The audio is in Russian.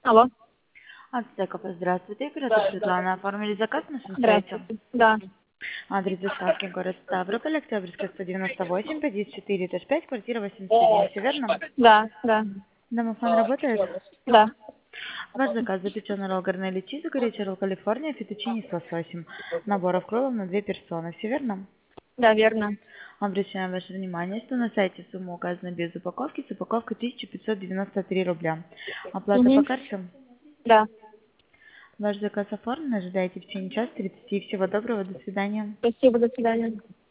Алло, Ацтеков, здравствуйте. Оператор Светлана. Оформили заказ на нашем сайте. здравствуйте. Да, Адрес доставки город Ставрополь, Октябрьская, 198, подъезд 4, этаж 5, квартира 81. Все верно? да, да, Домофон работает? да. Ваш заказ: запеченный ролл гарнелли чиз, горячий ролл Калифорния, фетучини с лососем. Набор кроллов на 2 персоны. Все верно? Да, верно. Обращаем ваше внимание, что на сайте сумма указана без упаковки, с упаковкой 1593 рубля. Оплата по Угу. карте? Да. Ваш заказ оформлен, ожидайте в течение часа 30. Всего доброго, до свидания. Спасибо, до свидания.